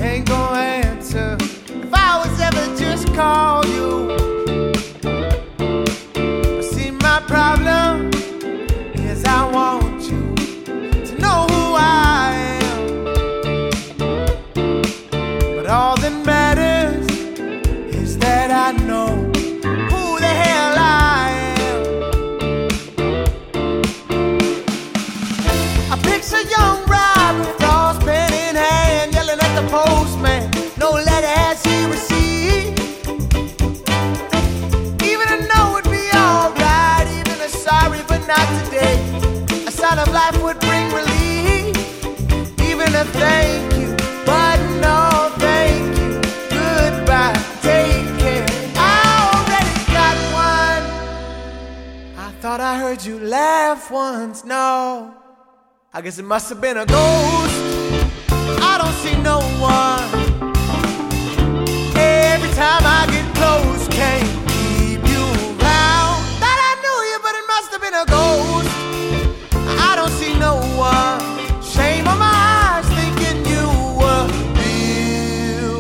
ain't gonna answer if I was ever just call you. But see, my problem is I want you to know who I am. But all that matters is that I know who the hell I am. I picture young Rob with dolls, pen in hand, yelling at the postman, no letter has he received. Even a no would be alright, even a sorry but not today. A sign of life would bring relief. Even a thank you, but no thank you. Goodbye, take care. I already got one. I thought I heard you laugh once, no. I guess it must have been a ghost. I don't see no one. Every time I get close, can't keep you around. Thought I knew you, but it must have been a ghost. I don't see no one. Shame on my eyes, thinking you were real.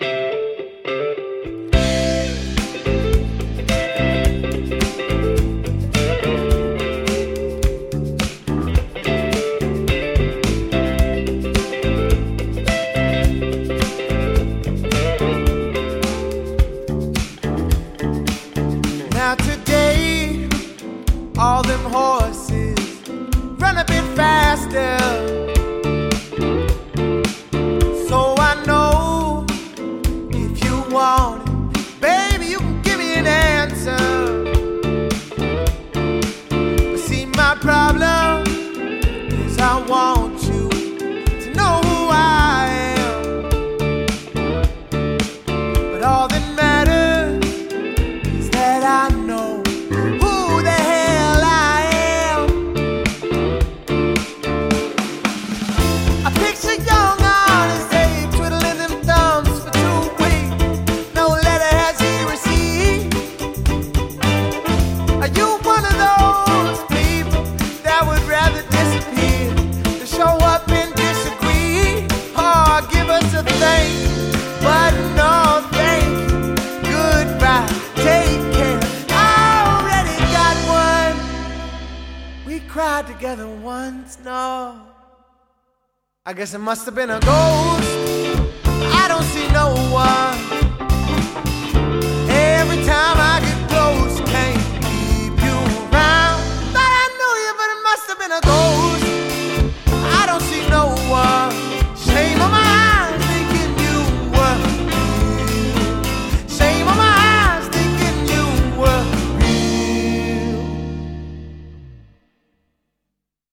Now today, all them horses run a bit faster. So I know if you want it, baby, you can give me an answer. But see, my problem is I want you to know who I am. But all that matters is that I know who the hell I am. I picture young honest Abe twiddling them thumbs for 2 weeks. No letter has he received. Are you one of those people that would rather disappear than show up and disagree? Or give us a thank you, but no thank you. Goodbye, take care. I already got one. We cried together once, no. I guess it must have been a ghost. I don't see no one.